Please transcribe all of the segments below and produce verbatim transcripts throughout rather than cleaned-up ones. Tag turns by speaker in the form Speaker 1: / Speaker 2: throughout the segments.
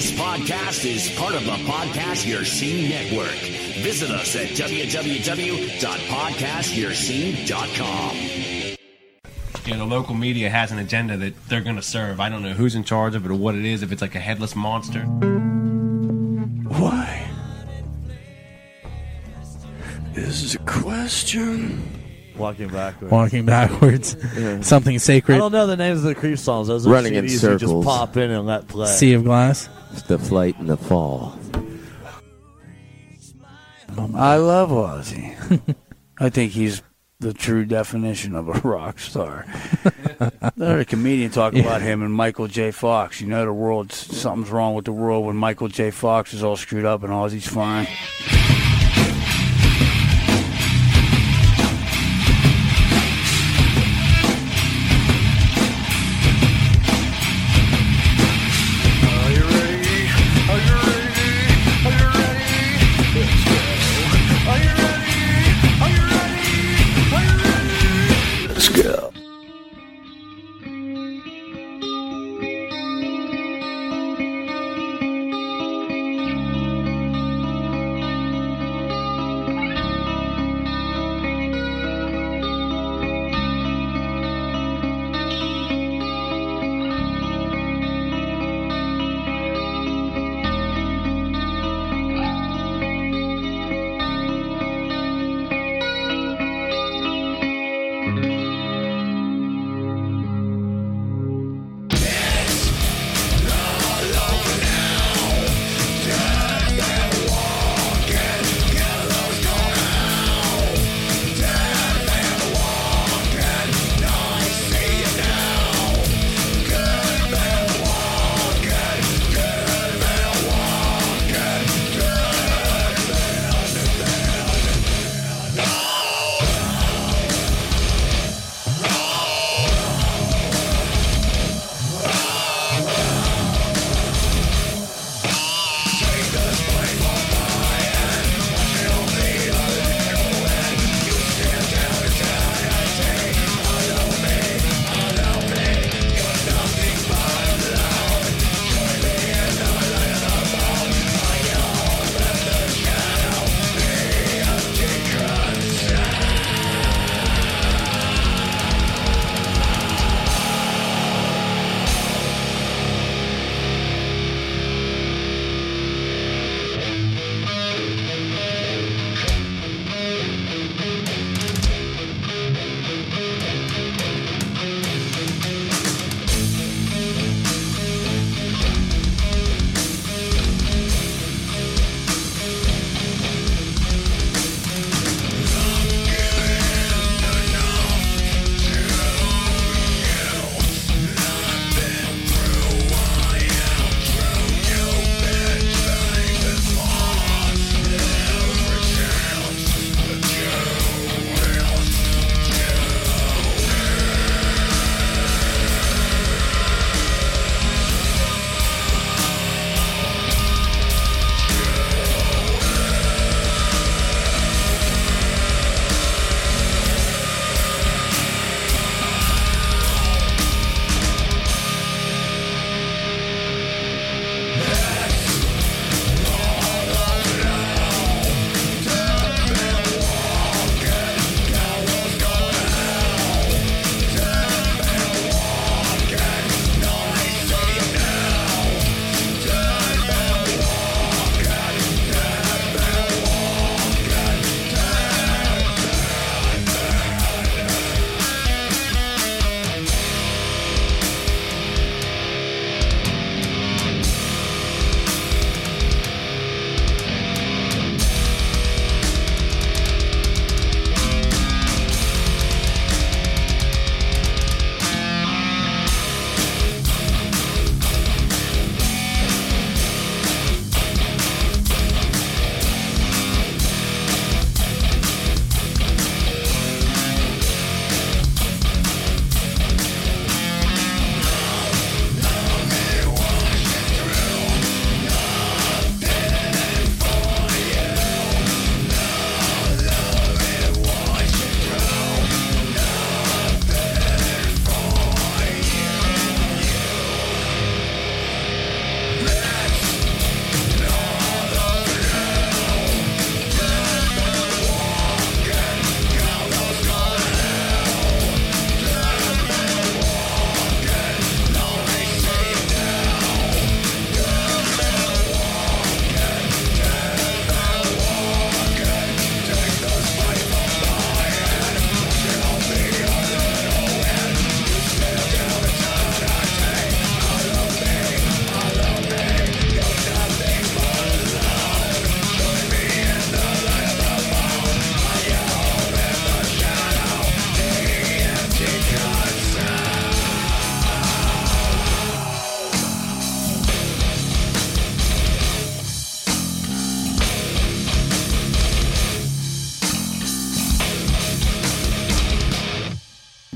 Speaker 1: This podcast is part of the Podcast Your Scene Network. Visit us at w w w dot podcast your scene dot com.
Speaker 2: You know, the local media has an agenda that they're going to serve. I don't know who's in charge of it or what it is, if it's like a headless monster.
Speaker 3: Why? This is a question.
Speaker 4: Walking backwards.
Speaker 5: Walking backwards.
Speaker 4: Yeah.
Speaker 5: Something sacred.
Speaker 4: I don't know the names of the Creep songs. Those are
Speaker 3: Running
Speaker 4: C
Speaker 3: in
Speaker 4: Ds
Speaker 3: circles.
Speaker 4: you just pop in and let play.
Speaker 5: Sea of Glass.
Speaker 3: It's the flight and the fall.
Speaker 6: I love Ozzy. I think he's the true definition of a rock star. I heard a comedian talk
Speaker 5: Yeah.
Speaker 6: about him and Michael J. Fox. You know, the world, something's wrong with the world when Michael J. Fox is all screwed up and Ozzy's fine.
Speaker 3: Let's go.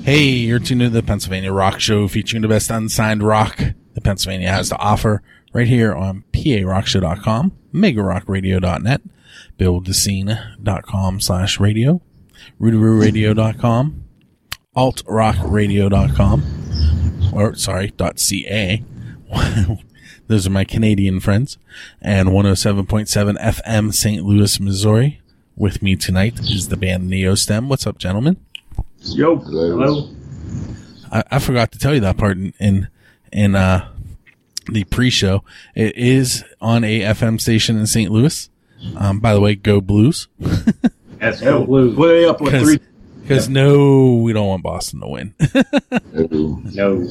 Speaker 5: Hey, you're tuned to the Pennsylvania Rock Show, featuring the best unsigned rock that Pennsylvania has to offer, right here on P A rock show dot com, mega rock radio dot net, build the scene dot com slash radio, rootaroo radio dot com, alt rock radio dot com, or sorry, .ca. Those are my Canadian friends. And one oh seven point seven F M Saint Louis, Missouri. With me tonight is the band Neostem. What's up, gentlemen?
Speaker 7: Yo, hello.
Speaker 5: I, I forgot to tell you that part in in, in uh, the pre-show. It is on a F M station in Saint Louis. Um, by the way, go Blues.
Speaker 7: That's go Blues. Way up with three.
Speaker 5: Because yeah. no, we don't want Boston to win.
Speaker 7: No.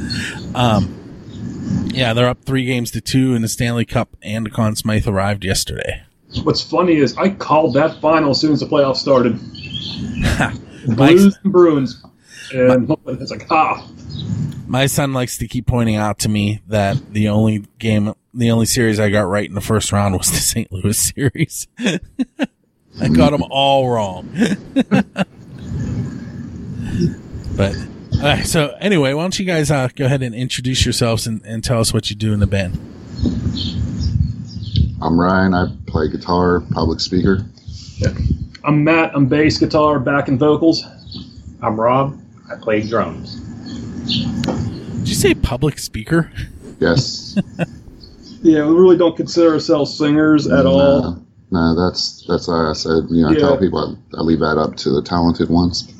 Speaker 5: Um, yeah, they're up three games to two in the Stanley Cup, and the Conn Smythe arrived yesterday.
Speaker 7: What's funny is I called that final as soon as the playoffs started.
Speaker 5: My,
Speaker 7: Blues and Bruins. And my, it's like, ah.
Speaker 5: My son likes to keep pointing out to me that the only game, the only series I got right in the first round was the Saint Louis series. I got them all wrong. But, all right, so anyway, why don't you guys uh, go ahead and introduce yourselves and, and tell us what you do in the band.
Speaker 8: I'm Ryan. I play guitar, public speaker.
Speaker 7: Yeah. I'm Matt. I'm bass, guitar, back, and vocals.
Speaker 9: I'm Rob. I play drums.
Speaker 5: Did you say public speaker?
Speaker 8: Yes.
Speaker 7: Yeah, we really don't consider ourselves singers at
Speaker 8: no,
Speaker 7: all.
Speaker 8: No, that's that's why I said, you know, I
Speaker 7: yeah.
Speaker 8: tell people I, I leave that up to the talented ones.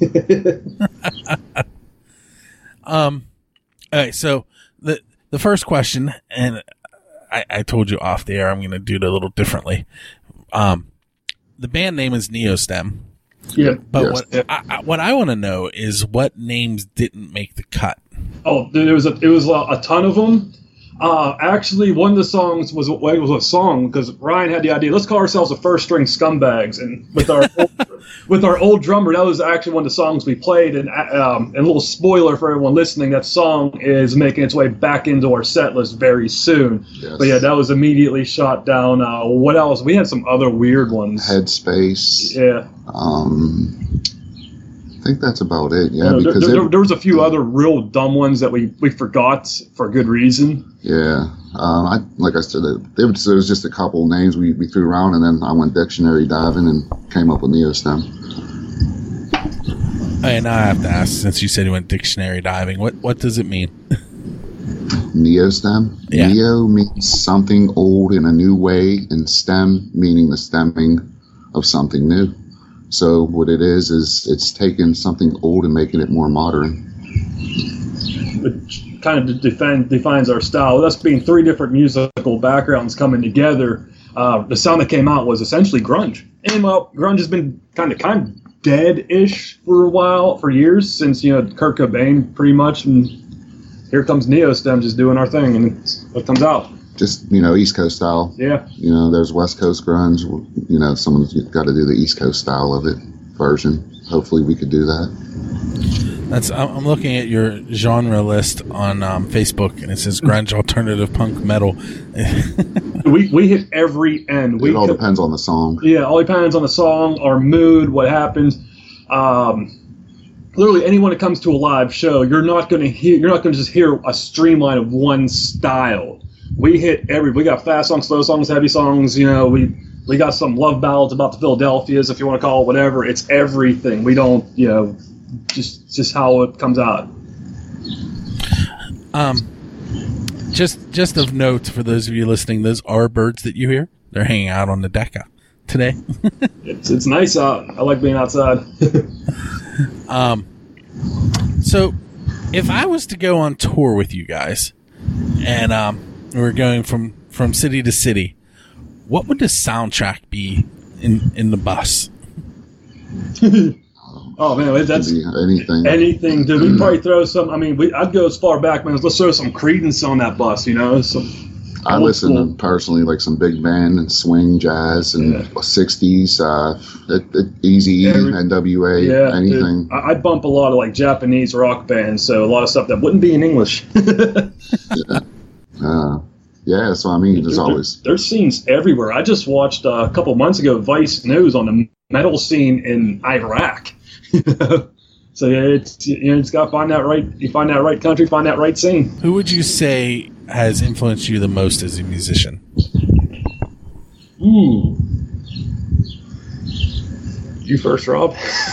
Speaker 5: um, all right, so the the first question, and I, I told you off the air I'm going to do it a little differently. Um, the band name is Neostem.
Speaker 7: Yeah.
Speaker 5: But
Speaker 8: yes.
Speaker 5: what I, I, what I want to know is what names didn't make the cut.
Speaker 7: Oh, there was a it was a, a ton of them. Uh, actually, one of the songs was well, it was a song because Ryan had the idea. Let's call ourselves the First String Scumbags, and with our old, with our old drummer, that was actually one of the songs we played. And um, and a little spoiler for everyone listening: that song is making its way back into our set list very soon.
Speaker 8: Yes.
Speaker 7: But yeah, that was immediately shot down. Uh, what else? We had some other weird ones.
Speaker 8: Headspace.
Speaker 7: Yeah.
Speaker 8: Um, I think that's about it. Yeah,
Speaker 7: yeah there,
Speaker 8: because
Speaker 7: there,
Speaker 8: it,
Speaker 7: there was a few other real dumb ones that we, we forgot for good reason.
Speaker 8: Yeah, um, I like I said, it, it, was, it was just a couple names we, we threw around, and then I went dictionary diving and came up with Neostem.
Speaker 5: Hey, now I have to ask, since you said you went dictionary diving, what what does it mean?
Speaker 8: Neostem.
Speaker 5: Yeah.
Speaker 8: Neo means something old in a new way, and stem meaning the stemming of something new. So what it is is it's taking something old and making it more modern.
Speaker 7: Which kind of define, defines our style. With us being three different musical backgrounds coming together, uh, the sound that came out was essentially grunge. And well, grunge has been kind of kind of dead-ish for a while, for years, since you know Kurt Cobain pretty much. And here comes Neostem just doing our thing, and it's what comes out.
Speaker 8: Just, you know, East Coast style.
Speaker 7: Yeah.
Speaker 8: You know, there's West Coast grunge. You know, someone's got to do the East Coast style of it version. Hopefully we could do that.
Speaker 5: That's. I'm looking at your genre list on um, Facebook, and it says grunge, alternative punk, metal.
Speaker 7: we we hit every end. We
Speaker 8: it all
Speaker 7: could,
Speaker 8: depends on the song.
Speaker 7: Yeah, all depends on the song, our mood, what happens. Um, literally, anyone that comes to a live show, you're not going to hear. You're not going to just hear a streamline of one style. We hit every. We got fast songs, slow songs, heavy songs. You know, we we got some love ballads about the Philadelphias, if you want to call it whatever. It's everything. We don't, you know, just just how it comes out.
Speaker 5: Um, just just of note for those of you listening, those are birds that you hear. They're hanging out on the deck today.
Speaker 7: it's it's nice out. I like being outside.
Speaker 5: um, so if I was to go on tour with you guys, and um. we're going from, from city to city, what would the soundtrack be in, in the bus?
Speaker 7: Oh man, that's
Speaker 8: anything.
Speaker 7: Anything, dude. We'd probably throw some. I mean, we, I'd go as far back, man. Let's throw some Creedence on that bus, you know. Some
Speaker 8: I listen to personally like some big band and swing jazz and yeah. sixties, uh, Easy, N W A,
Speaker 7: yeah,
Speaker 8: anything.
Speaker 7: Dude, I'd bump a lot of like Japanese rock bands, so a lot of stuff that wouldn't be in English.
Speaker 8: yeah. Uh, yeah, so I mean, there's
Speaker 7: there,
Speaker 8: always
Speaker 7: there's scenes everywhere. I just watched uh, a couple months ago Vice News on the metal scene in Iraq. So So yeah, it's you know, it's got to find that right. You find that right country, find that right scene.
Speaker 5: Who would you say has influenced you the most as a musician?
Speaker 7: Ooh. You first, Rob.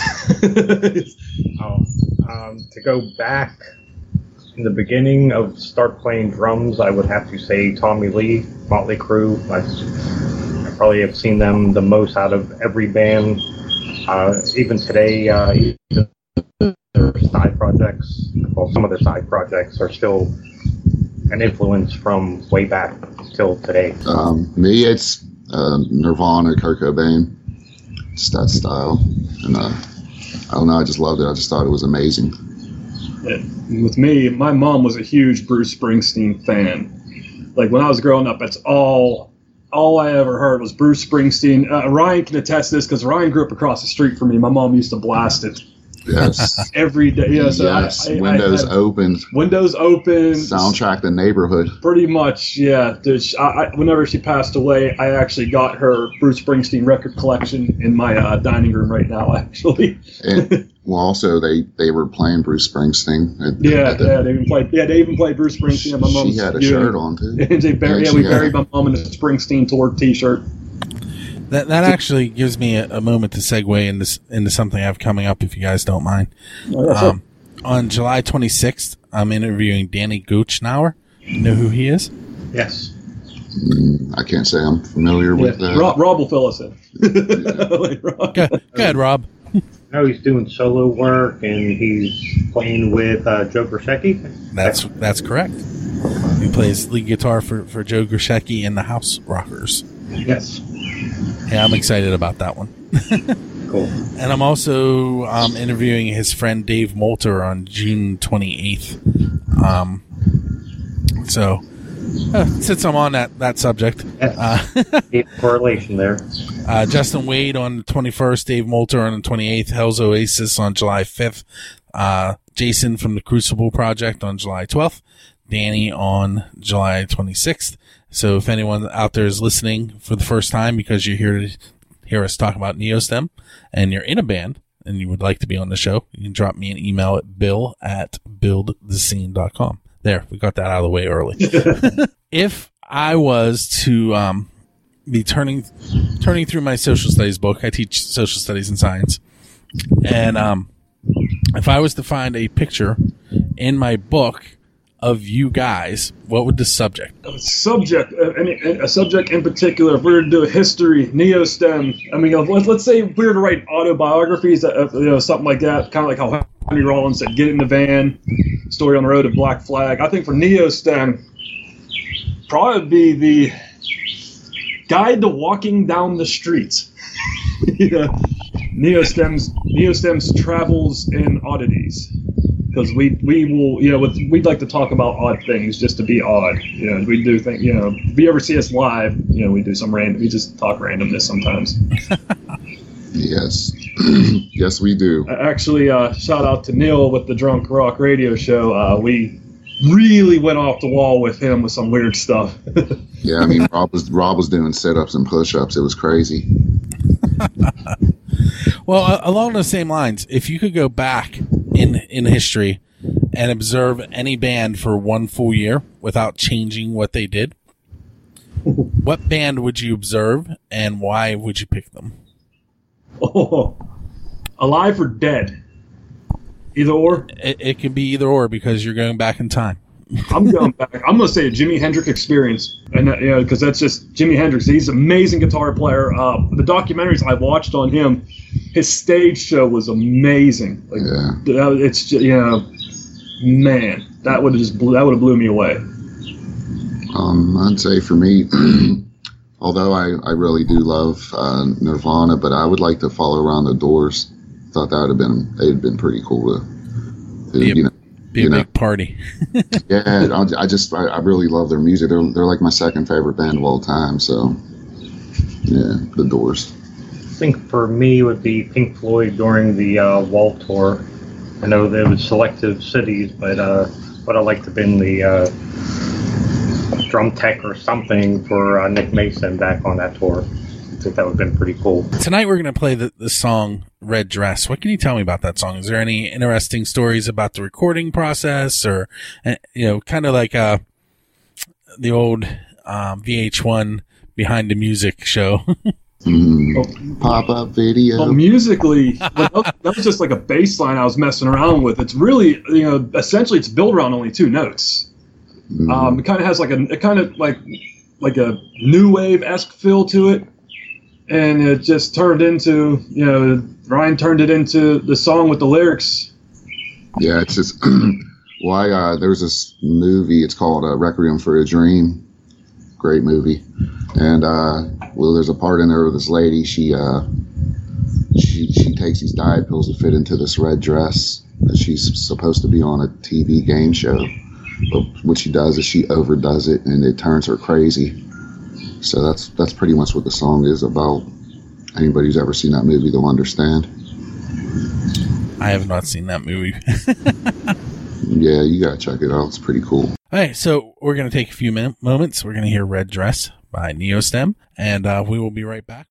Speaker 9: Oh, um, to go back in the beginning of start playing drums, I would have to say Tommy Lee, Motley Crue. I, I probably have seen them the most out of every band. Uh, even today, uh, even their side projects, well, some of their side projects are still an influence from way back till today.
Speaker 8: Um, me, it's uh, Nirvana, Kurt Cobain. Just that style. And uh, I don't know, I just loved it. I just thought it was amazing.
Speaker 7: And with me, my mom was a huge Bruce Springsteen fan. Like when I was growing up, that's all all I ever heard was Bruce Springsteen. Uh, Ryan can attest to this because Ryan grew up across the street from me. My mom used to blast it.
Speaker 8: Yes.
Speaker 7: Every day. Yeah, so
Speaker 8: yes.
Speaker 7: I, I,
Speaker 8: Windows
Speaker 7: I
Speaker 8: open.
Speaker 7: Windows open.
Speaker 8: Soundtrack the neighborhood.
Speaker 7: Pretty much, yeah. Dude, she, I, I, whenever she passed away, I actually got her Bruce Springsteen record collection in my uh, dining room right now, actually.
Speaker 8: And, well, also they, they were playing Bruce Springsteen. At,
Speaker 7: yeah,
Speaker 8: at the,
Speaker 7: yeah. They even played. Yeah, they even played Bruce Springsteen. My mom.
Speaker 8: She had a shirt on too.
Speaker 7: And they buried,
Speaker 8: Yeah,
Speaker 7: yeah,
Speaker 8: she
Speaker 7: we
Speaker 8: had
Speaker 7: buried
Speaker 8: a-
Speaker 7: my mom in a Springsteen tour T-shirt.
Speaker 5: That that actually gives me a, a moment to segue into s- into something I have coming up, if you guys don't mind. Um, on July twenty-sixth, I'm interviewing Danny Goochnauer. You know who he is?
Speaker 9: Yes.
Speaker 8: Mm, I can't say I'm familiar with
Speaker 7: Yeah.
Speaker 8: that.
Speaker 7: Rob, Rob will fill us in. Like, Rob.
Speaker 5: Go, go ahead, Rob.
Speaker 9: I know he's doing solo work and he's playing with uh, Joe Grusecki.
Speaker 5: That's that's correct. He plays lead guitar for, for Joe Grusecki and the House Rockers.
Speaker 9: Yes.
Speaker 5: Yeah, I'm excited about that one.
Speaker 9: Cool.
Speaker 5: And I'm also um, interviewing his friend Dave Molter on June twenty-eighth. Um, so, uh, since I'm on that, that subject, uh,
Speaker 9: correlation there.
Speaker 5: Uh, Justin Wade on the twenty-first, Dave Molter on the twenty-eighth, Hell's Oasis on July fifth, uh, Jason from the Crucible Project on July twelfth, Danny on July twenty-sixth. So if anyone out there is listening for the first time because you're here to hear us talk about Neostem and you're in a band and you would like to be on the show, you can drop me an email at bill at build the scene dot com. There, we got that out of the way early. If I was to um, be turning turning through my social studies book, I teach social studies and science, and um, if I was to find a picture in my book of you guys, what would the subject?
Speaker 7: A subject, uh, any, a subject in particular, if we were to do a history, Neostem, I mean, let, let's say if we were to write autobiographies, uh, you know, something like that, kind of like how Henry Rollins said, get in the van, story on the road of Black Flag. I think for Neostem, probably be the guide to walking down the streets. You know, Neostem's, Neostem's travels and oddities. Because we we will, you know, with, we'd like to talk about odd things just to be odd. You know, we do think, you know, if you ever see us live, you know, we do some random, we just talk randomness sometimes.
Speaker 8: Yes. Yes, we do.
Speaker 7: Actually, uh, shout out to Neil with the Drunk Rock Radio Show. Uh, we really went off the wall with him with some weird stuff.
Speaker 8: Yeah, I mean, Rob was Rob was doing sit-ups and push-ups. It was crazy.
Speaker 5: Well, uh, along those same lines, if you could go back in in history and observe any band for one full year without changing what they did, what band would you observe and why would you pick them?
Speaker 7: Oh, alive or dead? Either or?
Speaker 5: It, it can be either or because you're going back in time.
Speaker 7: I'm going back. I'm going to say a Jimi Hendrix experience, and uh, you know, because that's just Jimi Hendrix. He's an amazing guitar player. Uh, the documentaries I watched on him, his stage show was amazing. Like,
Speaker 8: Yeah.
Speaker 7: it's just, you know, man, that would have just blew, that would have blew me away.
Speaker 8: Um, I'd say for me, although I, I really do love uh, Nirvana, but I would like to follow around the Doors. Thought that would have been they'd been pretty cool to, to
Speaker 5: Be a,
Speaker 8: you know.
Speaker 5: be a
Speaker 8: you know.
Speaker 5: big party.
Speaker 8: Yeah, I, I just I, I really love their music. They're they're like my second favorite band of all time. So yeah, the Doors.
Speaker 9: I think for me would be Pink Floyd during the uh, Wall tour. I know there was selective cities, but uh, would I like to have been the uh, drum tech or something for uh, Nick Mason back on that tour. think that would have been pretty cool.
Speaker 5: Tonight we're going to play the, the song Red Dress. What can you tell me about that song? Is there any interesting stories about the recording process, or, you know, kind of like uh, the old um, V H one Behind the Music show?
Speaker 8: Mm.
Speaker 7: Oh.
Speaker 8: Pop-up video.
Speaker 7: Well, musically, that was, that was just like a bass line I was messing around with. It's really, you know, essentially it's built around only two notes.
Speaker 8: Mm.
Speaker 7: Um, it kind of has like a, it kind of like, like a new wave-esque feel to it. And it just turned into, you know, Ryan turned it into the song with the lyrics.
Speaker 8: Yeah, it's just why uh, there's this movie. It's called uh, Requiem for a Dream. Great movie, and uh, well, there's a part in there with this lady. She uh, she she takes these diet pills to fit into this red dress that she's supposed to be on a T V game show. But what she does is she overdoes it, and it turns her crazy. So that's that's pretty much what the song is about. Anybody who's ever seen that movie, they'll understand.
Speaker 5: I have not seen that movie.
Speaker 8: Yeah, you gotta check it out. It's pretty cool.
Speaker 5: All right, so we're going to take a few min- moments. We're going to hear Red Dress by Neostem, and uh, we will be right back.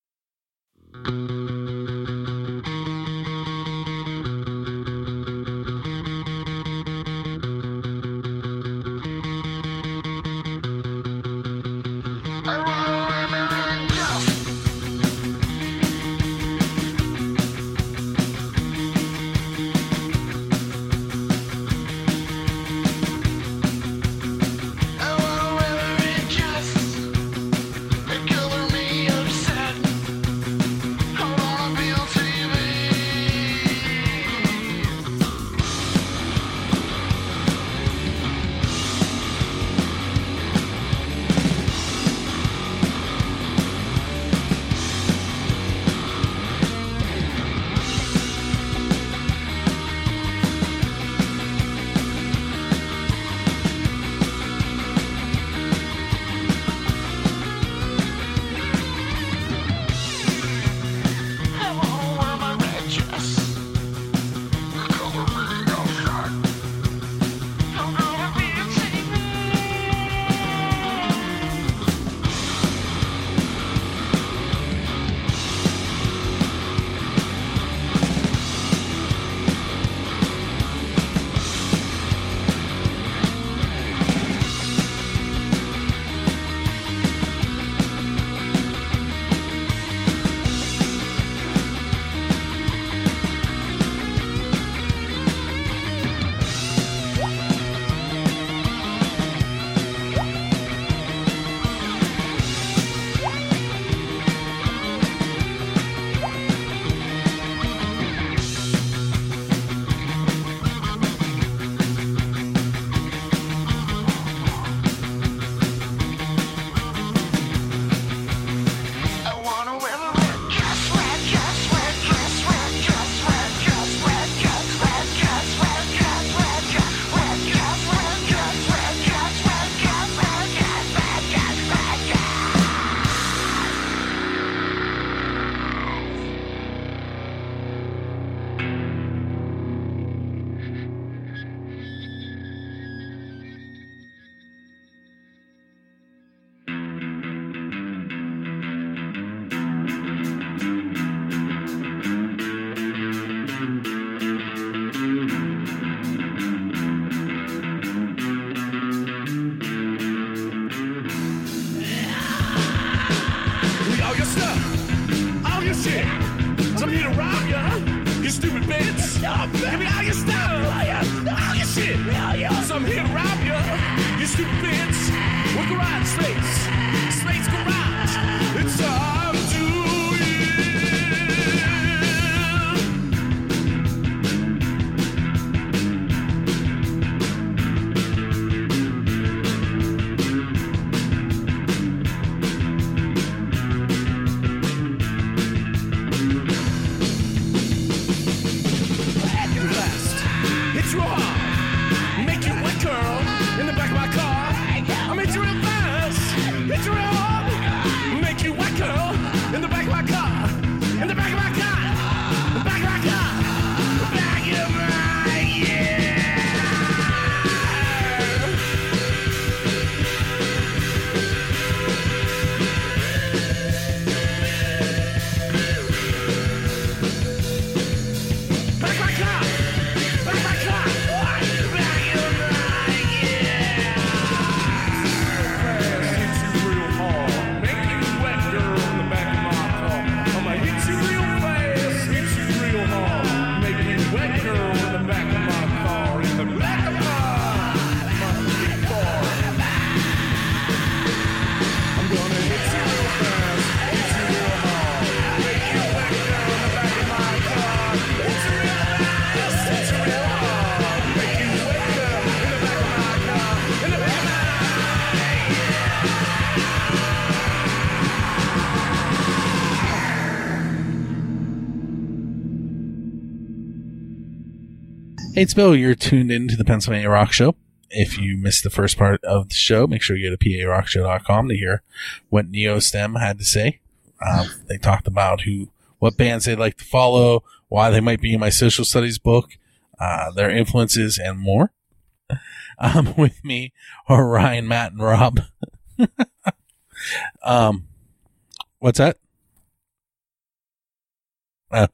Speaker 5: Hey, it's Bill. You're tuned into the Pennsylvania Rock Show. If you missed the first part of the show, make sure you go to P A rock show dot com to hear what Neostem had to say. Um, they talked about who, what bands they'd like to follow, why they might be in my social studies book, uh, their influences, and more. Um, with me are Ryan, Matt, and Rob. um, what's that? Uh,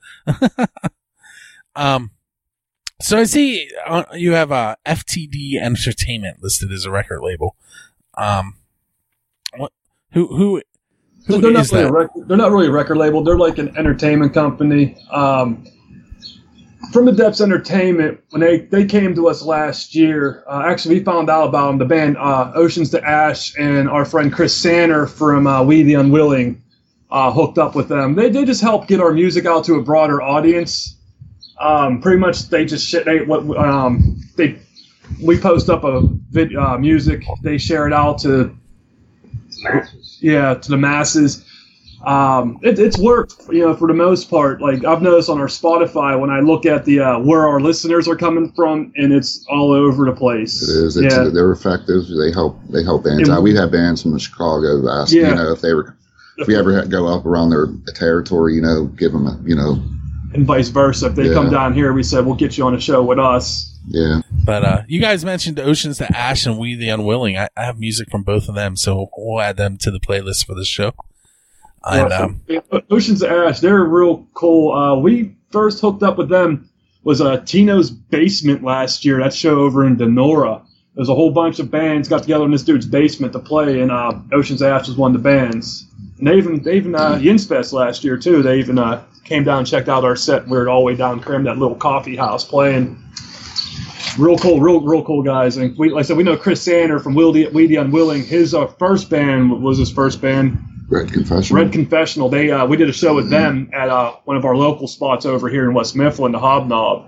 Speaker 5: um, So I see uh, you have uh, F T D Entertainment listed as a record label. Um, what? Who? Who? Who
Speaker 7: they're not
Speaker 5: is
Speaker 7: really
Speaker 5: that?
Speaker 7: a rec- they're not really a record label. They're like an entertainment company. Um, From the Depths Entertainment, when they, they came to us last year, uh, actually we found out about them. The band uh, Oceans to Ash and our friend Chris Sanner from uh, We the Unwilling uh, hooked up with them. They they just help get our music out to a broader audience. Um, pretty much, they just shit. They what um, they we post up a vid, uh, music. They share it out to
Speaker 9: Masses.
Speaker 7: yeah to the masses. Um, it, it's worked, you know, for the most part. Like I've noticed on our Spotify when I look at the uh, where our listeners are coming from, and it's all over the place.
Speaker 8: It is. It's,
Speaker 7: yeah.
Speaker 8: They're effective. They help. They help bands
Speaker 7: And-
Speaker 8: out. We've had bands from Chicago ask,
Speaker 7: Yeah.
Speaker 8: you know, if they were, if we ever had go up around their territory, you know, give them, a, you know,
Speaker 7: and vice versa. If they
Speaker 8: Yeah.
Speaker 7: come down here, we said we'll get you on a show with us.
Speaker 8: yeah.
Speaker 5: But uh, you guys mentioned Oceans to Ash and We the Unwilling. I, I have music from both of them, so we'll add them to the playlist for this show. And um,
Speaker 7: Yeah, Oceans of Ash, they're real cool. Uh, we first hooked up with them was uh, Tino's Basement last year. That show over in Denora. There's a whole bunch of bands got together in this dude's basement to play, and uh, Oceans of Ash was one of the bands. And they even, they even uh, Yinsfest last year too. They even uh, came down and checked out our set. We were all the way down Cram, that little coffee house playing. Real cool, real real cool guys. And we, like I said, we know Chris Sander from We the, we the Unwilling. His uh, first band was his first band.
Speaker 8: Red Confession.
Speaker 7: Red Confessional. They uh, we did a show with them at uh, one of our local spots over here in West Mifflin, the Hobnob.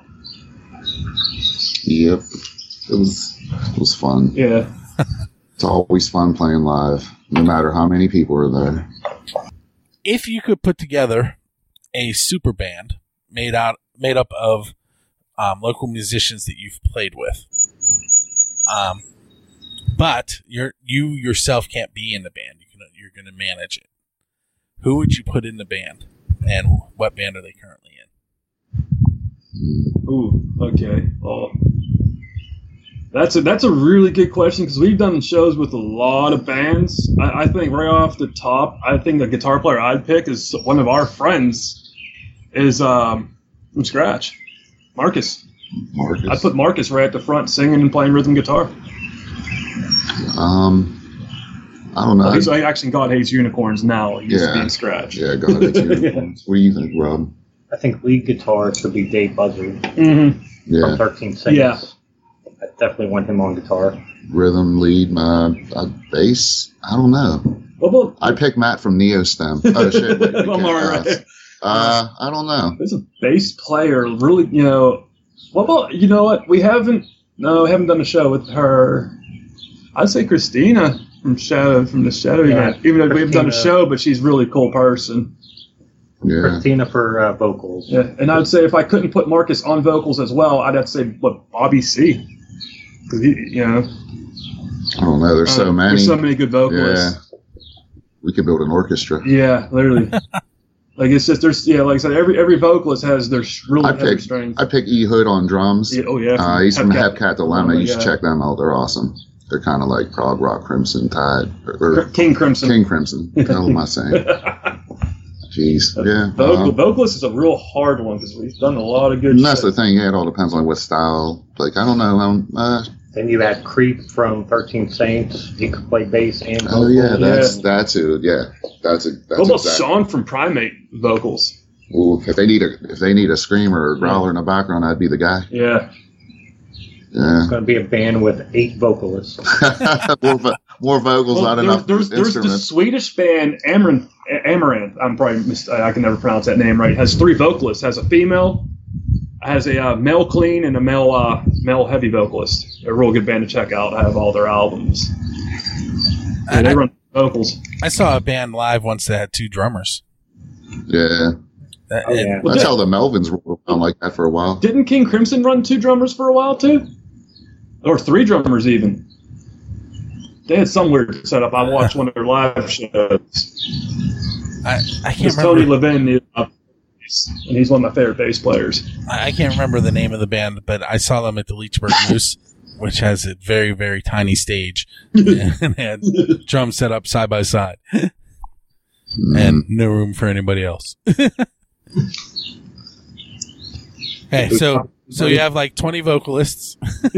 Speaker 8: Yep. It was. It was fun.
Speaker 7: Yeah.
Speaker 8: It's always fun playing live, no matter how many people are there.
Speaker 5: if you could put together a super band made out made up of um, local musicians that you've played with, um, but you're you yourself can't be in the band, you can, you're going to manage it. Who would you put in the band, and what band are they currently in?
Speaker 7: Ooh, okay. Well, that's a that's a really good question because we've done shows with a lot of bands. I, I think right off the top, I think the guitar player I'd pick is one of our friends, is um from scratch, Marcus.
Speaker 8: Marcus.
Speaker 7: I'd put Marcus right at the front, singing and playing rhythm guitar.
Speaker 8: Um, I don't know.
Speaker 7: Well, he's like actually God Hates Unicorns now. He used to be in scratch.
Speaker 8: Yeah, God Hates Unicorns. What do you think, Rob?
Speaker 9: I think lead guitar should be Dave Buzzard
Speaker 7: Mm-hmm.
Speaker 8: Yeah.
Speaker 9: from thirteen Saints.
Speaker 7: Yeah.
Speaker 9: I definitely want him on guitar.
Speaker 8: Rhythm, lead, my uh, bass. I don't know.
Speaker 7: What about
Speaker 8: I'd pick Matt from Neostem. Oh shit! Wait, we
Speaker 7: I'm
Speaker 8: can't
Speaker 7: all
Speaker 8: ask.
Speaker 7: right.
Speaker 8: Uh, I don't know.
Speaker 7: There's a bass player, really, you know. What about, you know what? We haven't, no, we haven't done a show with her. I'd say Christina from Shadow, from the Shadow
Speaker 9: Yeah,
Speaker 7: event. Even though we haven't done a
Speaker 9: Christina.
Speaker 7: show, but she's a really cool person.
Speaker 8: Yeah.
Speaker 9: Christina for uh, vocals.
Speaker 7: Yeah, and I'd say if I couldn't put Marcus on vocals as well, I'd have to say, what, Bobby C. 'Cause he, you know.
Speaker 8: I don't know. There's so
Speaker 7: uh,
Speaker 8: many.
Speaker 7: There's so many good
Speaker 8: Yeah.
Speaker 7: vocalists.
Speaker 8: We could build an orchestra.
Speaker 7: Yeah, literally. Like, it's just, there's, yeah, like I said, every every vocalist has their sh- really
Speaker 8: I
Speaker 7: heavy
Speaker 8: pick.
Speaker 7: strings.
Speaker 8: I pick E Hood on drums.
Speaker 7: Yeah, oh, yeah.
Speaker 8: Uh, he's from
Speaker 7: Hepcat.
Speaker 8: Hepcat Dilemma.
Speaker 7: Oh,
Speaker 8: You should
Speaker 7: yeah.
Speaker 8: check them out. They're awesome. They're kind of like prog rock, Crimson Tide, or, or
Speaker 7: King Crimson.
Speaker 8: King Crimson. What the hell am I saying? Jeez. Yeah.
Speaker 7: Vocal,
Speaker 8: uh,
Speaker 7: vocalist is a real hard one because we've done a lot of good
Speaker 8: and that's
Speaker 7: shit.
Speaker 8: the thing. Yeah, it all depends on what style. Like I don't know. Um, uh,
Speaker 9: Then you had Creep from thirteen Saints. He could play bass and vocals.
Speaker 8: oh yeah, that's that's it. Yeah, that's a. That's
Speaker 7: What about
Speaker 8: exact-
Speaker 7: Sean from Primate vocals?
Speaker 8: Ooh, if they need a if they need a screamer or growler in the background, I'd be the guy.
Speaker 7: Yeah.
Speaker 8: Yeah.
Speaker 9: It's going to be a band with eight vocalists.
Speaker 8: more, vo- more vocals,
Speaker 7: Well,
Speaker 8: not
Speaker 7: there-
Speaker 8: enough
Speaker 7: there's there's the
Speaker 8: instruments.
Speaker 7: Swedish band Amaranth. Amaranth. I'm probably mis- I can never pronounce that name right. Has three vocalists. Has a female, has a uh, male clean, and a male uh, male heavy vocalist. They're a real good band to check out. I have all their albums. Yeah, they run vocals.
Speaker 5: I saw a band live once that had two drummers.
Speaker 8: Yeah.
Speaker 5: That,
Speaker 9: Oh, yeah.
Speaker 5: and-
Speaker 7: Well,
Speaker 8: That's
Speaker 7: did-
Speaker 8: how the Melvins rolled around like that for a while.
Speaker 7: Didn't King Crimson run two drummers for a while too, or three drummers even? They had some weird setup. I watched one of their live shows.
Speaker 5: I, I can't
Speaker 7: Because Tony
Speaker 5: remember.
Speaker 7: Levin, is up, and he's one of my favorite bass players.
Speaker 5: I I can't remember the name of the band, but I saw them at the Leechburg Moose, which has a very, very tiny stage, and had drums set up side by side, and no room for anybody else. Hey, so so you have like twenty vocalists.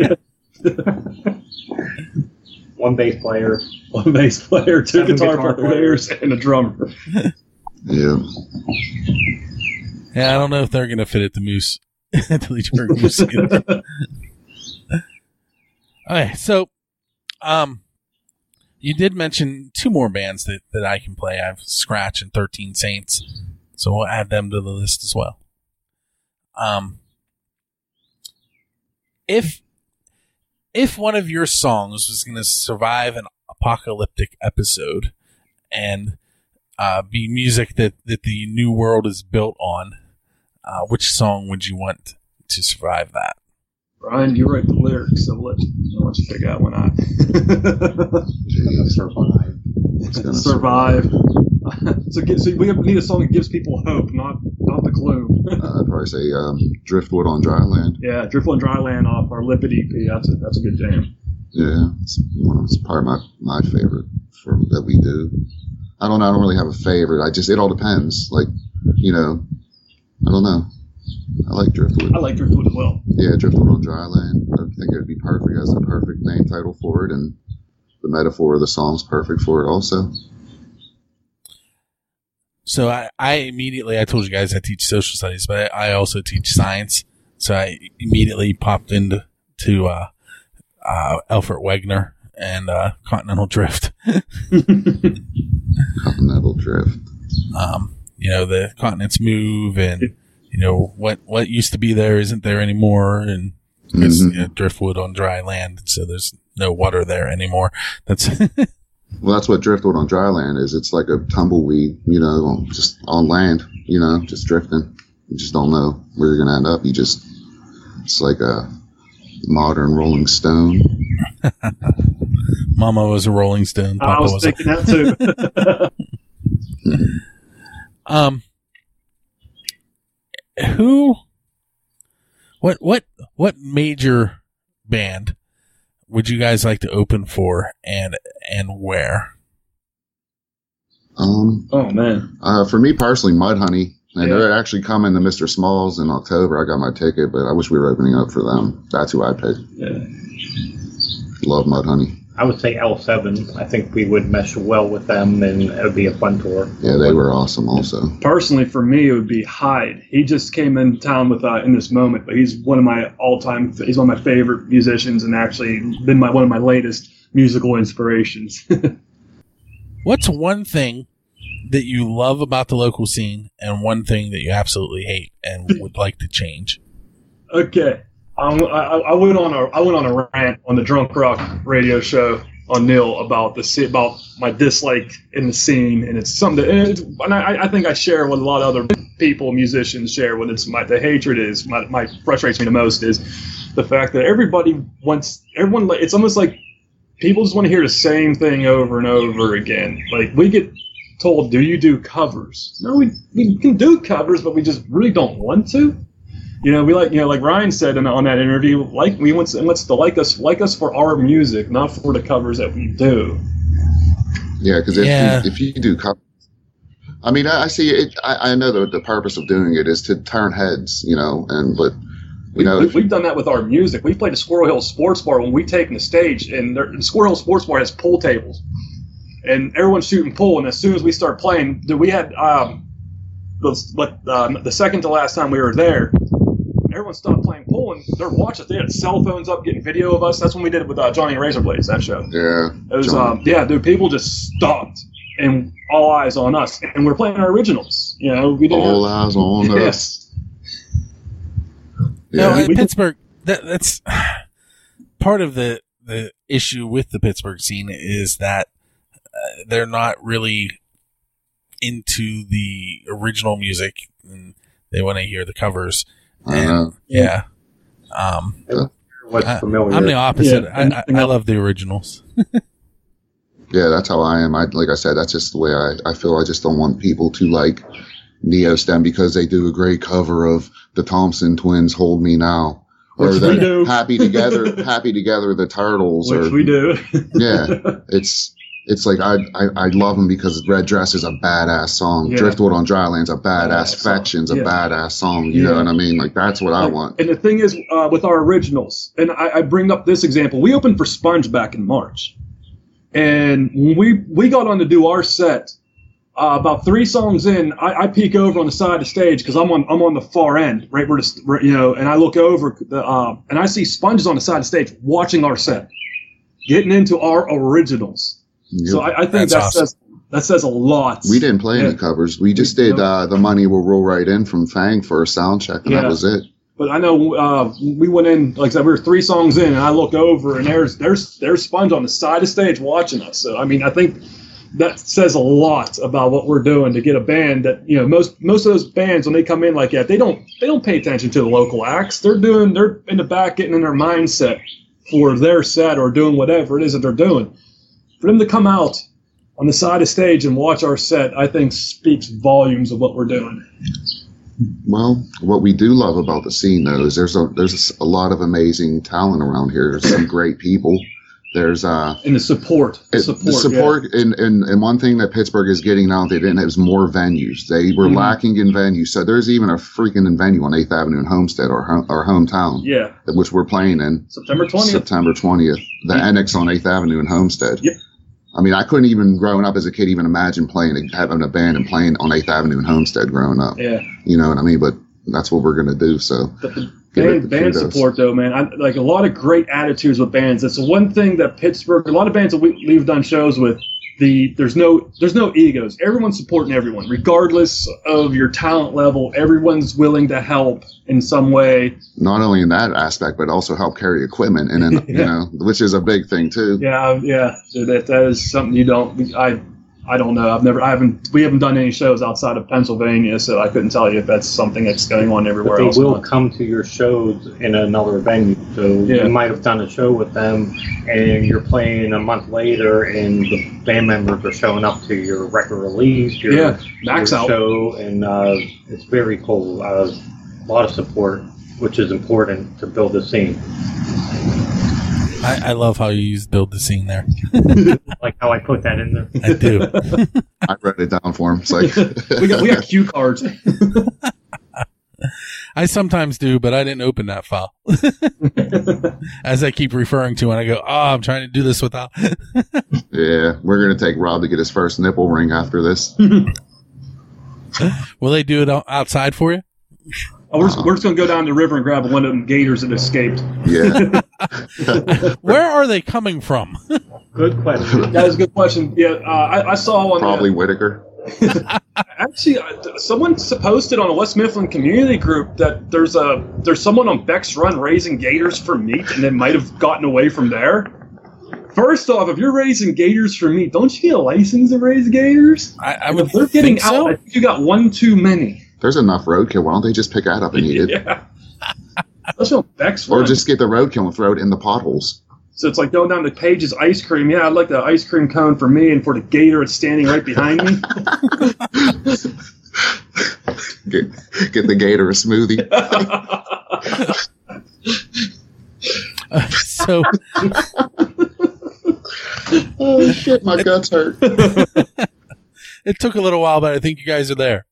Speaker 9: One bass player.
Speaker 7: One bass player, two
Speaker 9: Seven
Speaker 7: guitar,
Speaker 9: guitar
Speaker 7: players, and a drummer.
Speaker 8: Yeah.
Speaker 5: Yeah, I don't know if they're gonna fit at the Moose, at the Leechburg Moose. Either. Okay, so um, you did mention two more bands that, that I can play. I have Scratch and thirteen Saints, so we'll add them to the list as well. Um, if if one of your songs was going to survive an apocalyptic episode and uh, be music that, that the new world is built on, uh, which song would you want to survive that?
Speaker 7: Brian, you write the lyrics, so let I'll let you pick out one. I
Speaker 9: Survive.
Speaker 8: It's gonna
Speaker 7: survive. so, get, so we need a song that gives people hope, not not the gloom.
Speaker 8: Uh, I'd probably say um, Driftwood on Dry Land.
Speaker 7: Yeah, Driftwood Dry Land off our Lipid E P. That's a that's a good jam.
Speaker 8: Yeah, it's, one of, it's probably my, my favorite for that we do. I don't know. I don't really have a favorite. I just it all depends. Like, you know, I don't know. I like Driftwood.
Speaker 7: I like Driftwood as well.
Speaker 8: Yeah, Driftwood on Dry Land. I think it would be perfect as the perfect name title for it, and the metaphor of the song's perfect for it also.
Speaker 5: So I, I immediately, I told you guys I teach social studies, but I also teach science. So I immediately popped into to uh, uh, Alfred Wegener and uh, Continental Drift.
Speaker 8: Continental Drift.
Speaker 5: Um, you know, the continents move, and you know what what used to be there isn't there anymore, and because
Speaker 8: Mhm.
Speaker 5: you know, driftwood on dry land, so there's no water there anymore. That's
Speaker 8: Well, that's what Driftwood on Dry Land is. It's like a tumbleweed, you know, on- just on land, you know, just drifting. You just don't know where you're going to end up. You just, it's like a modern Rolling Stone.
Speaker 5: Mama was a Rolling Stone. Papa
Speaker 7: I was
Speaker 5: was
Speaker 7: thinking
Speaker 5: a,
Speaker 7: that too.
Speaker 5: um. Who? What? What? What major band would you guys like to open for, and and where?
Speaker 8: Um,
Speaker 7: oh man,
Speaker 8: uh, for me personally, Mudhoney, and
Speaker 7: Yeah.
Speaker 8: they're actually coming to Mister Smalls in October. I got my ticket, but I wish we were opening up for them. That's who I picked.
Speaker 7: yeah.
Speaker 8: Love Mudhoney.
Speaker 9: I would say L seven. I think we would mesh well with them, and it would be a fun tour.
Speaker 8: Yeah, they were awesome also.
Speaker 7: Personally, for me, it would be Hyde. He just came in town with uh, in this moment, but he's one of my all-time. He's one of my favorite musicians, and actually been my one of my latest musical inspirations.
Speaker 5: What's one thing that you love about the local scene, and one thing that you absolutely hate and would like to change?
Speaker 7: Okay, um, I, I went on a I went on a rant on the Drunk Rock radio show on Neil about the se- about my dislike in the scene, and it's something that, and, it's, and I, I think I share what a lot of other people, musicians share. When it's my the hatred is my, my frustrates me the most is the fact that everybody wants everyone. It's almost like people just want to hear the same thing over and over again. Like we get told, "Do you do covers?" No, we we can do covers, but we just really don't want to. You know, we like you know, like Ryan said in, on that interview, like we want wants to like us, like us for our music, not for the covers that we do.
Speaker 8: Yeah, because if,
Speaker 5: Yeah.
Speaker 8: You, if you do covers, I mean, I, I see it. I, I know that the purpose of doing it is to turn heads, you know, and but you know,
Speaker 7: we,
Speaker 8: if,
Speaker 7: we've done that with our music. We played a Squirrel Hill Sports Bar when we take the stage, and there, the Squirrel Hill Sports Bar has pool tables, and everyone's shooting pool. And as soon as we start playing, dude, we had um, the um, the second to last time we were there. Everyone stopped playing pool and they're watching us. They had cell phones up, getting video of us. That's when we did it with uh, Johnny and Razorblades. That show.
Speaker 8: yeah,
Speaker 7: It was,
Speaker 8: John.
Speaker 7: um, yeah, dude. People just stopped and all eyes on us, and we're playing our originals. You know, we didn't.
Speaker 8: all
Speaker 7: have,
Speaker 8: eyes on us.
Speaker 7: yes.
Speaker 5: No,
Speaker 8: Yeah,
Speaker 5: in
Speaker 7: we-
Speaker 5: Pittsburgh, that, that's part of the the issue with the Pittsburgh scene is that uh, they're not really into the original music, and they want to hear the covers. And,
Speaker 8: Uh-huh.
Speaker 5: yeah. Um,
Speaker 9: What's
Speaker 5: I,
Speaker 9: familiar?
Speaker 5: I'm the opposite.
Speaker 7: Yeah,
Speaker 5: I,
Speaker 7: and-
Speaker 5: I,
Speaker 7: and
Speaker 5: I
Speaker 7: I'll-
Speaker 5: love the originals.
Speaker 8: Yeah, that's how I am. I like I said, that's just the way I, I feel. I just don't want people to like Neostem because they do a great cover of the Thompson Twins' "Hold Me Now," or
Speaker 7: Which
Speaker 8: the
Speaker 7: we do.
Speaker 8: "Happy Together," "Happy Together," the Turtles,
Speaker 7: Which
Speaker 8: or
Speaker 7: we do.
Speaker 8: yeah, it's it's like I, I I love them because "Red Dress" is a badass song.
Speaker 7: Yeah.
Speaker 8: "Driftwood on Dry Land's" a badass.
Speaker 7: Badass song.
Speaker 8: "Affection's" a
Speaker 7: Yeah.
Speaker 8: badass song. You
Speaker 7: Yeah.
Speaker 8: know what I mean? Like that's what I want.
Speaker 7: And the thing is, uh, with our originals, and I, I bring up this example, we opened for Sponge back in March. And when we, we got on to do our set, uh, about three songs in, I, I peek over on the side of the stage because I'm on I'm on the far end, right where the, where, you know, and I look over the, uh, and I see Sponges on the side of the stage watching our set, getting into our originals. So I, I think
Speaker 5: That's
Speaker 7: that
Speaker 5: awesome.
Speaker 7: says that says a lot.
Speaker 8: We didn't play
Speaker 7: Yeah.
Speaker 8: any covers. We just
Speaker 7: We-
Speaker 8: did
Speaker 7: no.
Speaker 8: uh, "The Money Will Roll Right In" from Fang for a sound check, and
Speaker 7: Yeah.
Speaker 8: that was it.
Speaker 7: But I know uh, we went in, like I said, we were three songs in, and I look over, and there's there's there's Sponge on the side of the stage watching us. So I mean, I think that says a lot about what we're doing to get a band that, you know, most most of those bands when they come in like that, they don't they don't pay attention to the local acts. They're doing they're in the back getting in their mindset for their set or doing whatever it is that they're doing. For them to come out on the side of stage and watch our set, I think speaks volumes of what we're doing.
Speaker 8: Well, what we do love about the scene, though, is there's a there's a lot of amazing talent around here. There's some great people. There's uh,
Speaker 7: And the support, the
Speaker 8: it-
Speaker 7: support,
Speaker 8: the
Speaker 7: yeah.
Speaker 8: support, and, and and one thing that Pittsburgh is getting now they didn't have is more venues. They were
Speaker 7: Mhm.
Speaker 8: lacking in venues, so there's even a freaking venue on Eighth Avenue in Homestead, our home, our hometown,
Speaker 7: Yeah,
Speaker 8: which we're playing in
Speaker 7: September twentieth.
Speaker 8: September twentieth. The Annex on Eighth Avenue in Homestead.
Speaker 7: Yep.
Speaker 8: I mean, I couldn't even growing up as a kid even imagine playing having a band and playing on Eighth Avenue in Homestead growing up.
Speaker 7: Yeah.
Speaker 8: You know what I mean? But that's what we're gonna do. So
Speaker 7: But the
Speaker 8: give it
Speaker 7: band,
Speaker 8: the
Speaker 7: band
Speaker 8: kudos.
Speaker 7: support, though, man, I, like a lot of great attitudes with bands. It's the one thing that Pittsburgh, a lot of bands that we, we've done shows with, the there's no there's no egos. Everyone's supporting everyone, regardless of your talent level. Everyone's willing to help in some way.
Speaker 8: Not only in that aspect, but also help carry equipment, and then you
Speaker 7: Yeah.
Speaker 8: know, which is a big thing too.
Speaker 7: Yeah, yeah, that that is something you don't. I I don't know. I've never. I haven't. We haven't done any shows outside of Pennsylvania, so I couldn't tell you if that's something that's going on everywhere
Speaker 9: But they
Speaker 7: else.
Speaker 9: will come to your shows in another venue. So
Speaker 7: Yeah.
Speaker 9: you might have done a show with them, and you're playing a month later, and the band members are showing up to your record release, your,
Speaker 7: Yeah, Max
Speaker 9: your
Speaker 7: out.
Speaker 9: show, and uh, it's very cool. Uh, a lot of support, which is important to build a scene.
Speaker 5: I, I love how you use "build the scene" there.
Speaker 9: Like how I put that in there.
Speaker 5: I do.
Speaker 8: I wrote it down for him. It's like
Speaker 7: We got we got cue cards.
Speaker 5: I sometimes do, but I didn't open that file. As I keep referring to, and I go, "Oh, I'm trying to do this without."
Speaker 8: yeah, we're gonna take Rob to get his first nipple ring after this.
Speaker 5: Will they do it o- outside for you?
Speaker 7: Oh, we're, just, we're just gonna go down the river and grab one of them gators that escaped.
Speaker 8: Yeah,
Speaker 5: Where are they coming from?
Speaker 9: Good question.
Speaker 7: That is a good question. Yeah, uh, I, I saw on
Speaker 8: probably
Speaker 7: the,
Speaker 8: Whitaker.
Speaker 7: actually uh, someone posted on a West Mifflin community group that there's a there's someone on Beck's Run raising gators for meat, and they might have gotten away from there. First off, if you're raising gators for meat, don't you get a license to raise gators?
Speaker 5: I, I
Speaker 7: And
Speaker 5: would
Speaker 7: if they're getting
Speaker 5: think
Speaker 7: out,
Speaker 5: so.
Speaker 7: I think you got one too many.
Speaker 8: There's enough roadkill. Why don't they just pick that up and eat it,
Speaker 7: Yeah. Especially on Beck's
Speaker 8: or
Speaker 7: Run.
Speaker 8: just get the roadkill and throw it in the potholes?
Speaker 7: So it's like going down to Page's ice cream. Yeah, I'd like the ice cream cone for me and for the gator that's standing right behind me.
Speaker 8: Get get the gator a smoothie.
Speaker 5: Uh, so
Speaker 8: Oh shit, my guts hurt.
Speaker 5: it took a little while, but I think you guys are there.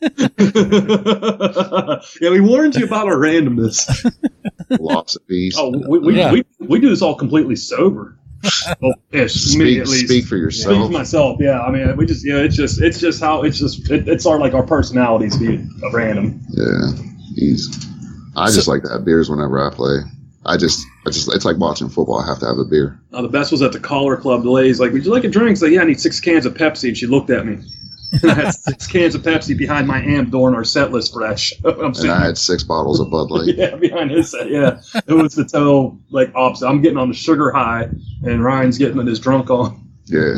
Speaker 7: Yeah, we warned you about our randomness.
Speaker 8: Philosophies.
Speaker 7: Oh, we we,
Speaker 5: Yeah.
Speaker 7: we, we do this all completely sober. Well, ish, me
Speaker 8: Speak,
Speaker 7: at least.
Speaker 8: speak for
Speaker 7: Speak
Speaker 8: yourself.
Speaker 7: for myself. Yeah, I mean, we just yeah, it's just it's just how it's just it, it's our like our personalities be random.
Speaker 8: Yeah, he's. I just like to have beers whenever I play. I just, I just, it's like watching football. I have to have a beer.
Speaker 7: Uh, the best was at the Collar Club. The lady's like, "Would you like a drink?" It's like, "Yeah, I need six cans of Pepsi." And she looked at me. And I had six cans of Pepsi behind my amp during our set list for that show. I'm
Speaker 8: And
Speaker 7: sitting
Speaker 8: I had six bottles of Bud Light.
Speaker 7: yeah, behind his set. Yeah, it was the total like opposite. I'm getting on the sugar high, and Ryan's getting on his drunk on.
Speaker 8: Yeah,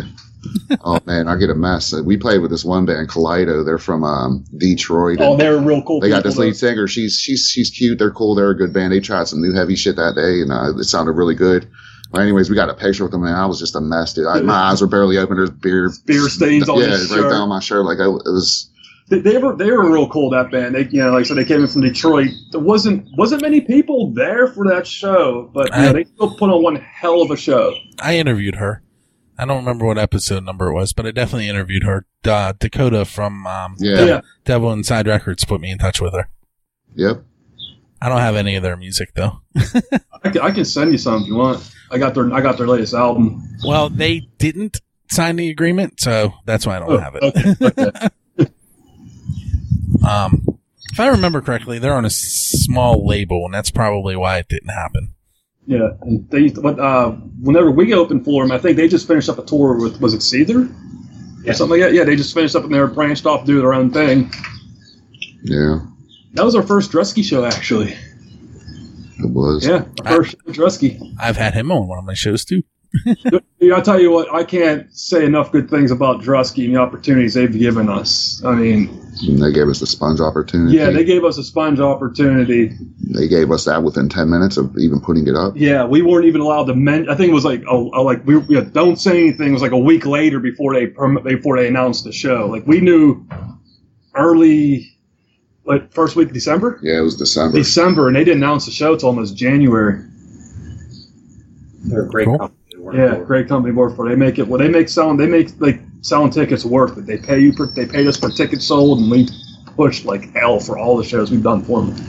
Speaker 8: Oh man, I get a mess. We played with this one band, Kaleido. They're from um, Detroit.
Speaker 7: Oh, they're real cool.
Speaker 8: They got
Speaker 7: people,
Speaker 8: this lead
Speaker 7: though.
Speaker 8: singer. She's she's she's cute. They're cool. They're a good band. They tried some new heavy shit that day, and uh, it sounded really good. Well, anyways, we got a picture with them, and I was just a mess, dude. I, my eyes were barely open. There's beer
Speaker 7: Beer stains on
Speaker 8: yeah,
Speaker 7: his
Speaker 8: right
Speaker 7: shirt.
Speaker 8: down my shirt. Like I, it was.
Speaker 7: They, they were they were real cool, that band. They, you know, like I said, they came in from Detroit. There wasn't wasn't many people there for that show, but you know,
Speaker 5: I-
Speaker 7: they still put on one hell of a show.
Speaker 5: I interviewed her. I don't remember what episode number it was, but I definitely interviewed her. Uh, Dakota from um,
Speaker 8: Yeah.
Speaker 5: Devil,
Speaker 7: Yeah.
Speaker 5: Devil Inside Records put me in touch with her.
Speaker 8: Yep.
Speaker 5: I don't have any of their music though.
Speaker 7: I can, I can send you some if you want. I got their I got their latest album.
Speaker 5: Well, they didn't sign the agreement, so that's why I don't
Speaker 7: Oh,
Speaker 5: have it.
Speaker 7: okay, okay.
Speaker 5: Um, if I remember correctly, they're on a s- small label, and that's probably why it didn't happen.
Speaker 7: Yeah, and they but uh, whenever we opened for them, I think they just finished up a tour with was it Seether
Speaker 9: Yeah.
Speaker 7: or something like that. Yeah, they just finished up and they were branched off to do their own thing.
Speaker 8: Yeah.
Speaker 7: That was our first Drusky show, actually.
Speaker 8: It was.
Speaker 7: Yeah, our first show, Drusky.
Speaker 5: I've had him on one of my shows too.
Speaker 7: Yeah, I'll tell you what, I can't say enough good things about Drusky and the opportunities they've given us. I mean,
Speaker 8: And they gave us the sponge opportunity.
Speaker 7: yeah, they gave us a sponge opportunity.
Speaker 8: They gave us that within ten minutes of even putting it up.
Speaker 7: Yeah, we weren't even allowed to men. I think it was like, oh, oh, like we yeah, don't say anything. It was like a week later before they perm- before they announced the show. Like we knew early, like first week of December.
Speaker 8: Yeah, it was December.
Speaker 7: December, and they didn't announce the show until almost January.
Speaker 9: They're a great
Speaker 5: Cool.
Speaker 9: company to work
Speaker 7: Yeah,
Speaker 9: for.
Speaker 7: great company to work for. They make it. Well, they make selling. They make like selling tickets worth it. They pay you. Per, they paid us per ticket sold, and we pushed like hell for all the shows we've done for them.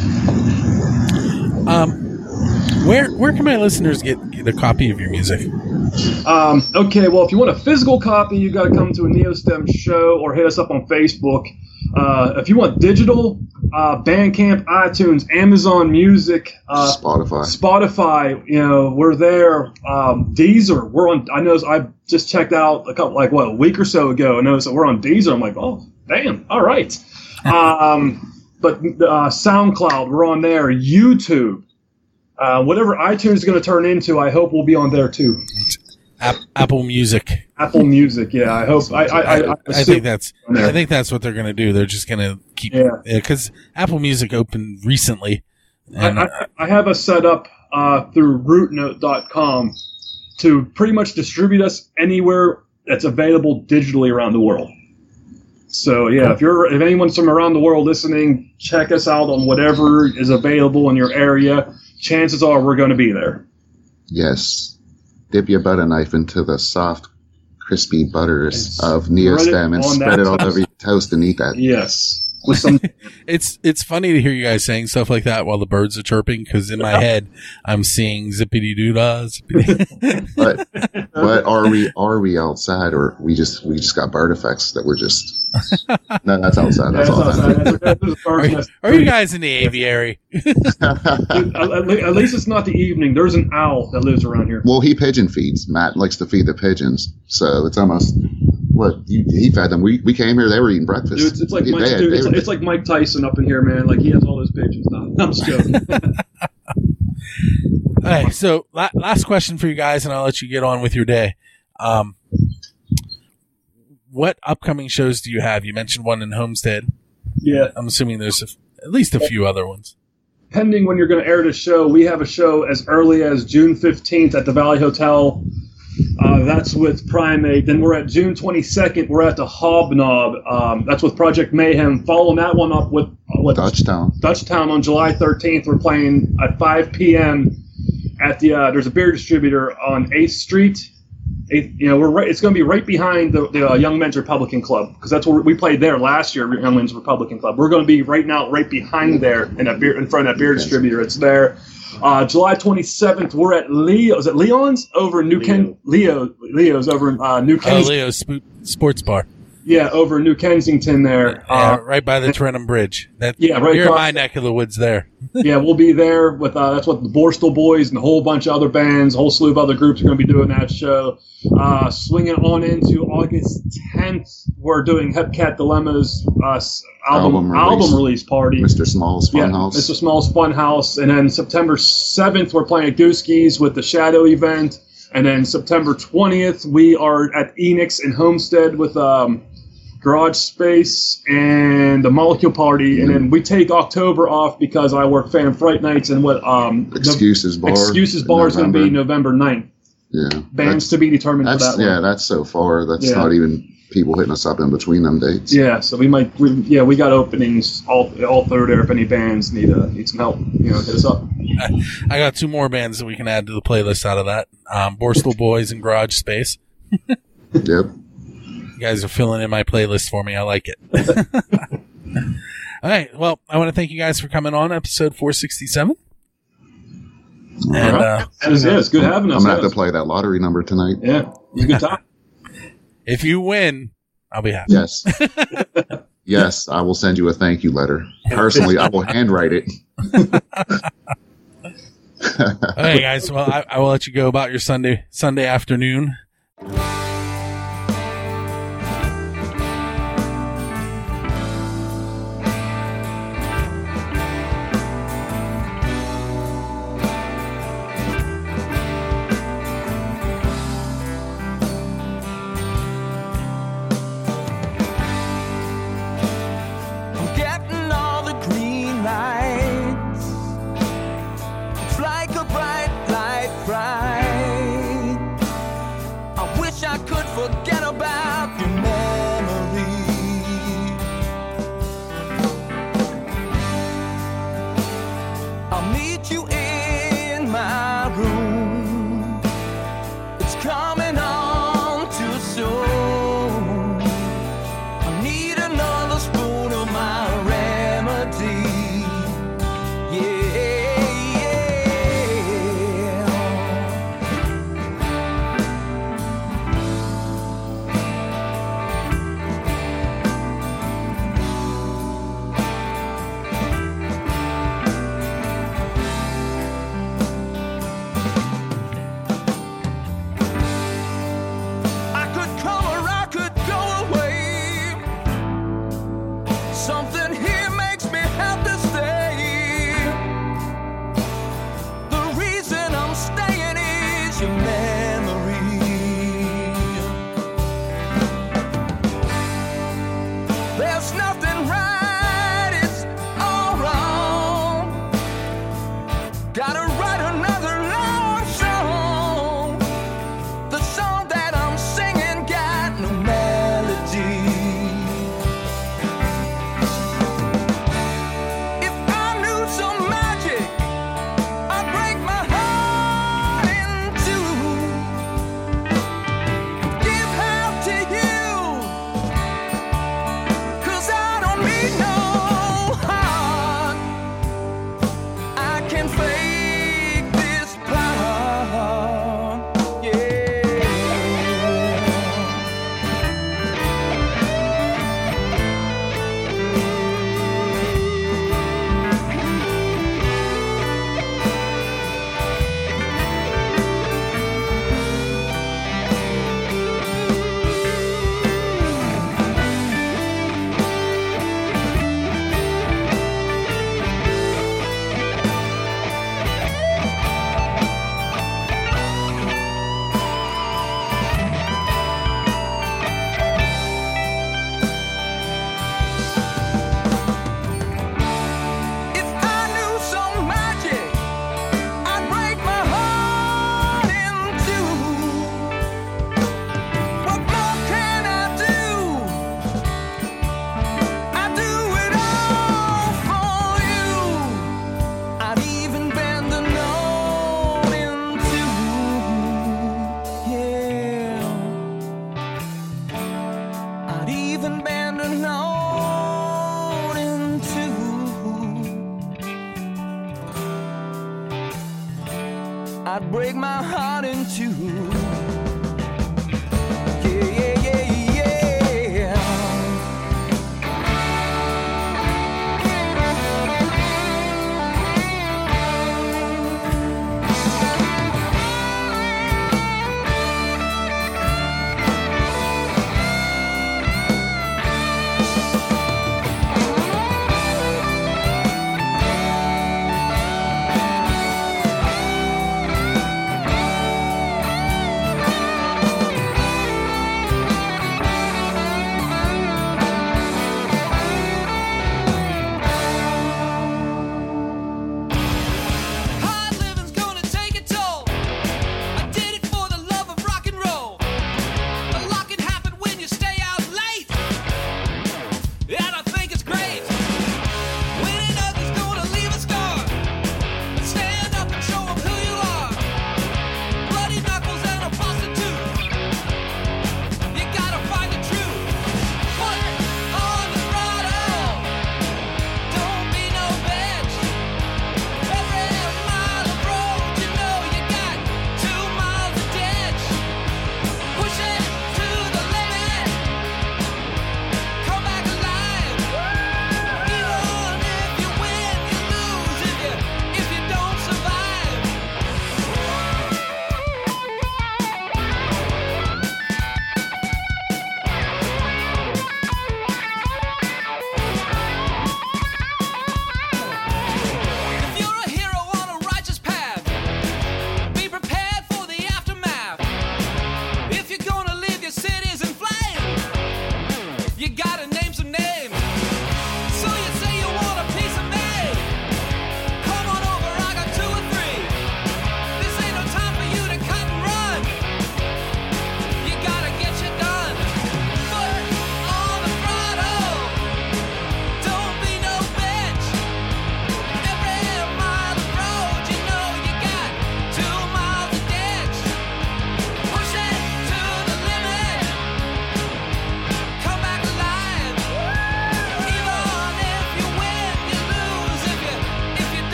Speaker 5: Um, where where can my listeners get, get a copy of your music?
Speaker 7: Um, okay, well, if you want a physical copy, you got to come to a NeoStem show or hit us up on Facebook. Uh, if you want digital, uh, Bandcamp, iTunes, Amazon Music, uh,
Speaker 8: Spotify.
Speaker 7: Spotify, you know, we're there. Um, Deezer, we're on. I know I just checked out a couple, like what, a week or so ago. I noticed that we're on Deezer. I'm like, oh, damn, all right. Um, but uh, SoundCloud, we're on there. YouTube, uh, whatever iTunes is going to turn into, I hope we'll be on there too.
Speaker 5: App, Apple Music.
Speaker 7: Apple Music, yeah. I hope. I I, I,
Speaker 5: I,
Speaker 7: I,
Speaker 5: I think that's
Speaker 7: on there.
Speaker 5: I think that's what they're going to do. They're just going to keep
Speaker 7: Yeah.
Speaker 5: because Apple Music opened recently. And,
Speaker 7: I, I, I have us set up uh, through root note dot com to pretty much distribute us anywhere that's available digitally around the world. So yeah, if you're if anyone's from around the world listening, check us out on whatever is available in your area. Chances are we're going to be there.
Speaker 8: Yes. Dip your butter knife into the soft, crispy butters
Speaker 7: And
Speaker 8: of
Speaker 7: spread it
Speaker 8: Neostem and
Speaker 7: on
Speaker 8: spread
Speaker 7: that
Speaker 8: it all
Speaker 7: toast.
Speaker 8: over your toast and eat that.
Speaker 7: Yes, with some
Speaker 5: it's it's funny to hear you guys saying stuff like that while the birds are chirping because in my head I'm seeing zippity doo dah. Zippity.
Speaker 8: But but are we are we outside or we just we just got bird effects that we're just no that's outside that's
Speaker 7: That's
Speaker 8: all
Speaker 7: outside.
Speaker 8: that.
Speaker 7: That's- that's a
Speaker 5: are,
Speaker 7: bird's
Speaker 5: you,
Speaker 7: nest.
Speaker 5: are you guys in the aviary?
Speaker 7: at, at le- at least it's not the evening. There's an owl that lives around here.
Speaker 8: Well, he pigeon feeds. Matt likes to feed the pigeons, so it's almost what you, he fed them. We we came here, they were eating breakfast.
Speaker 7: Dude, it's, it's like
Speaker 8: They-
Speaker 7: Mike,
Speaker 8: they had-
Speaker 7: dude,
Speaker 8: they
Speaker 7: it's,
Speaker 8: were-
Speaker 7: it's like Mike Tyson up in here, man. Like he has all those pigeons. No, I'm just joking.
Speaker 5: All right, so la- last question for you guys, and I'll let you get on with your day. Um, what upcoming shows do you have? You mentioned one in Homestead.
Speaker 7: Yeah,
Speaker 5: I'm assuming there's a f- at least a few other ones.
Speaker 7: pending when you're going to air the show, we have a show as early as June fifteenth at the Valley Hotel. Uh, that's with Primate. Then we're at June twenty-second. We're at the Hobnob. Um, that's with Project Mayhem. Following that one up with, with
Speaker 8: Dutchtown.
Speaker 7: Dutchtown on July thirteenth. We're playing at five p.m. at the. Uh, there's a beer distributor on eighth Street. Eighth, you know, we're right. It's going to be right behind the, the uh, Young Men's Republican Club because that's where we played there last year. Young Men's Republican Club. We're going to be right now, right behind there in that beer in front of that beer distributor. It's there. Uh, July twenty-seventh, we're at Leo. Is it Leon's over in New Ken? Leo. Leo's over in uh, New
Speaker 5: Oh,
Speaker 7: Kensington.
Speaker 5: Leo's Sp- Sports Bar.
Speaker 7: Yeah, over in New Kensington there.
Speaker 5: Yeah,
Speaker 7: Uh,
Speaker 5: right by the Trenton Bridge. That,
Speaker 7: Yeah, right
Speaker 5: You're in
Speaker 7: across-
Speaker 5: my neck of the woods there.
Speaker 7: yeah, we'll be there with uh, that's what the Borstal Boys and a whole bunch of other bands, a whole slew of other groups are going to be doing that show. Uh, swinging on into August tenth, we're doing Hepcat Dilemma's uh, s- album
Speaker 8: Album
Speaker 7: album
Speaker 8: release.
Speaker 7: release, party.
Speaker 8: Mister Small's
Speaker 7: Yeah,
Speaker 8: Funhouse.
Speaker 7: Mister Small's Funhouse, and then September seventh, we're playing at Gooski's with the Shadow event, And then September twentieth, we are at Enix in Homestead with um, Garage Space and the Molecule Party. And then we take October off because I work Phantom Fright Nights and what um,
Speaker 8: Excuses Bar.
Speaker 7: Excuses Bar is going to be November ninth.
Speaker 8: Yeah.
Speaker 7: Bands to be determined for
Speaker 8: that's,
Speaker 7: that
Speaker 8: Yeah,
Speaker 7: one.
Speaker 8: that's so far. That's
Speaker 7: Yeah.
Speaker 8: not even people hitting us up in between them dates.
Speaker 7: Yeah, so we might. We, yeah, we got openings all all through there. If any bands need uh, need some help, you know, hit us up.
Speaker 5: I got two more bands that we can add to the playlist out of that. Um, Borstal Boys and Garage Space.
Speaker 8: Yep.
Speaker 5: You guys are filling in my playlist for me. I like it. All right. Well, I want to thank you guys for coming on episode four sixty-seven. And, uh,
Speaker 7: That is it. It's good having us.
Speaker 8: I'm going to have
Speaker 7: yes.
Speaker 8: to play that lottery number tonight.
Speaker 7: Yeah, it was a good time.
Speaker 5: if you win, I'll be happy.
Speaker 8: Yes. Yes, I will send you a thank you letter. Personally, I will handwrite it.
Speaker 5: All right, guys. Well, I, I will let you go about your Sunday Sunday afternoon.
Speaker 10: I'm getting all the green lights. It's like a bright light bright. I wish I could forget about your memory. I'll meet you in my room. It's coming on too soon. I need another spoon of my remedy. Yeah, I could come or I could go away. Something here makes me have to stay. The reason I'm staying is your memory. There's nothing right, it's all wrong. Gotta write another love song. The song that I'm singing got no melody. If I knew some magic, I'd break my heart in two. Give half to you, 'cause I don't need no heart. I can fake this part, yeah. If I knew some magic, I'd break my heart in two. What more can I do? I do it all for you. I'd even bend the note in two. Yeah. I'd even bend a note in two. I'd break my heart in two.